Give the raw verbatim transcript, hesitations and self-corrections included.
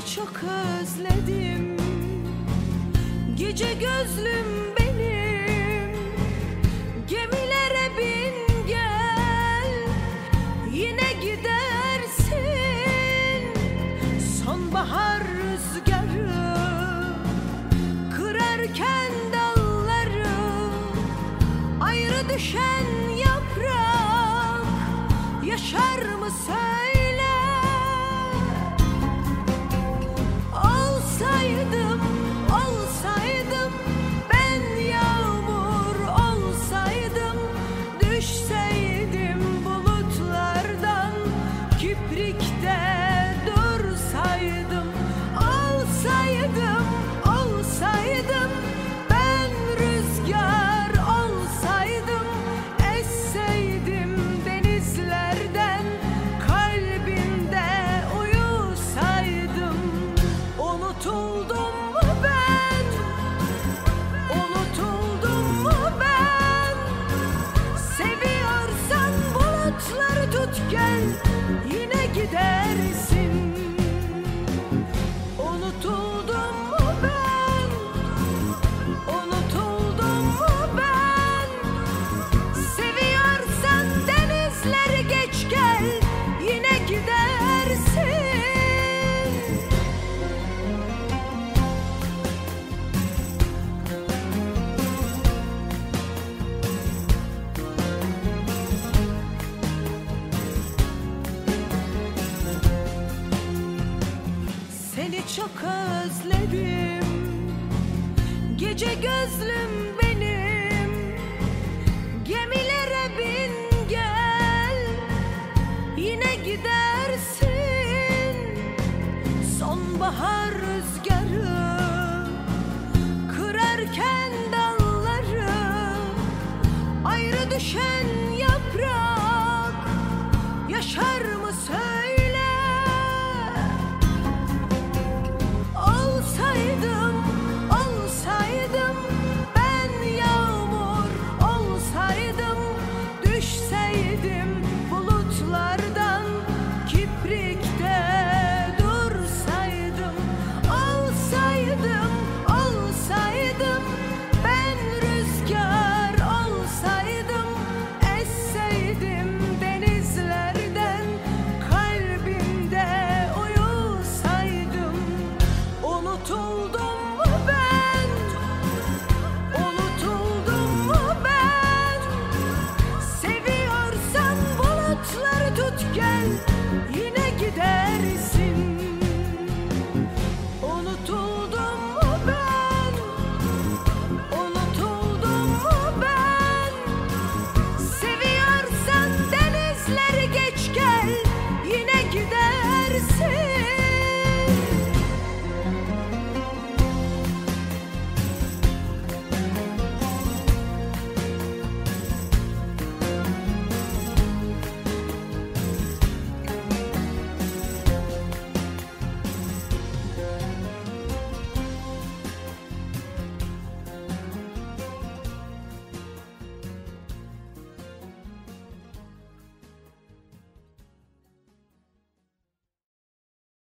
çok özledim. Gece gözlüm benim, gemilere bin gel, yine gidersin. Sonbahar rüzgarı kırarken dalları, ayrı düşen yaprak yaşar mı söyle? Olsaydım, olsaydım, ben yağmur olsaydım, düşseydim bulutlardan, kiprikte dursaydım. Olsaydım, olsaydım, ben rüzgar olsaydım, esseydim denizlerden, kalbimde uyusaydım. Unutuldum mu ben? Unutuldum mu ben? Seviyorsan bulutları tut gel, yine gidersin. Unutuldum mu ben? Unutuldum mu ben? Seviyorsan denizleri geç gel, yine gidersin. Seni çok özledim. Gece gözlüm benim, gemilere bin gel, yine gidersin. Sonbahar rüzgarı kırarken dalları, ayrı düşen yaprak yaşar mı söyle? Olsaydım, olsaydım, ben yağmur olsaydım, düşseydim